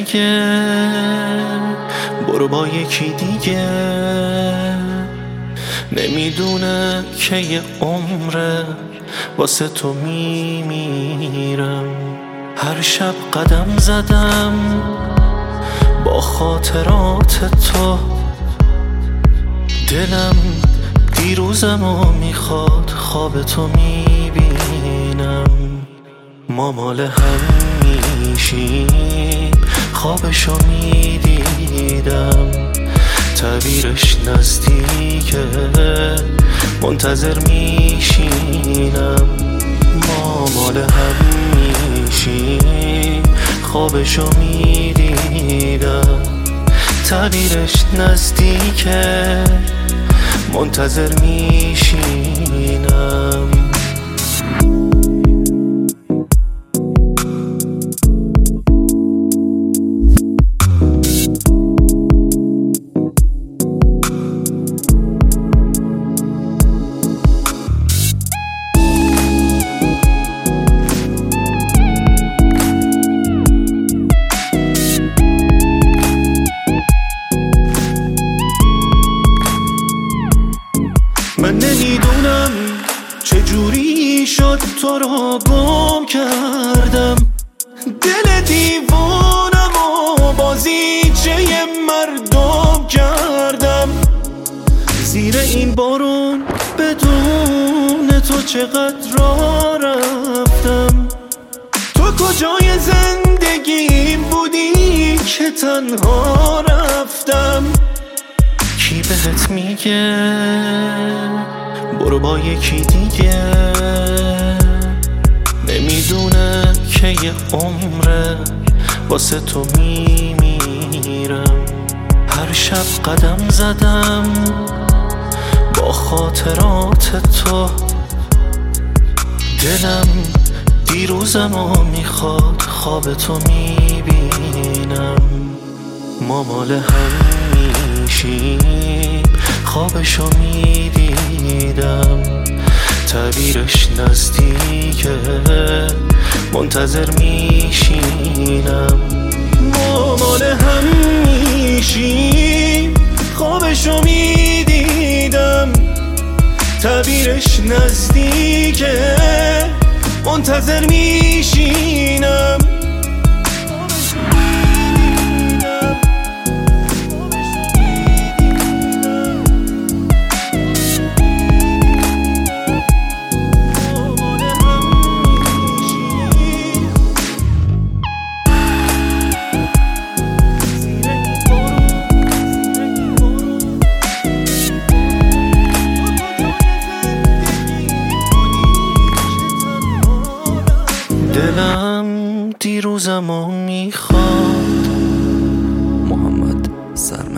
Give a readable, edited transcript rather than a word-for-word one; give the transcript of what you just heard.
میگه برو با یکی دیگه، نمیدونه که یه عمره واسه تو میمیرم. هر شب قدم زدم با خاطرات تو، دلم دیروزمو میخواد خواب تو میبینم. ما مال هم میشیم خوابشو میدیدم، تعبیرش نزدیکه منتظر میشینم. ما مال هم میشیم خوابشو میدیدم، تعبیرش نزدیکه منتظر میشینم. من نمیدونم چجوری شد تو رو گم کردم، دل دیوانم و بازیچه مردم کردم. زیر این بارون بدون تو چقدر راه رفتم، تو کجای زندگیم بودی که تنها رفتم. کی بهت میگه برو با یکی دیگه، نمیدونه که یه عمره واسه تو میمیرم. هر شب قدم زدم با خاطرات تو، دلم دیروزمو میخواد خواب تو میبینم. ما مال هم میشیم خوابشو میدیدم، تعبیرش نزدیکه منتظر میشینم. ما مال هم میشیم خوابشو میدیدم، تعبیرش نزدیکه منتظر میشینم. دلم دیروزمو میخواد. محمد سر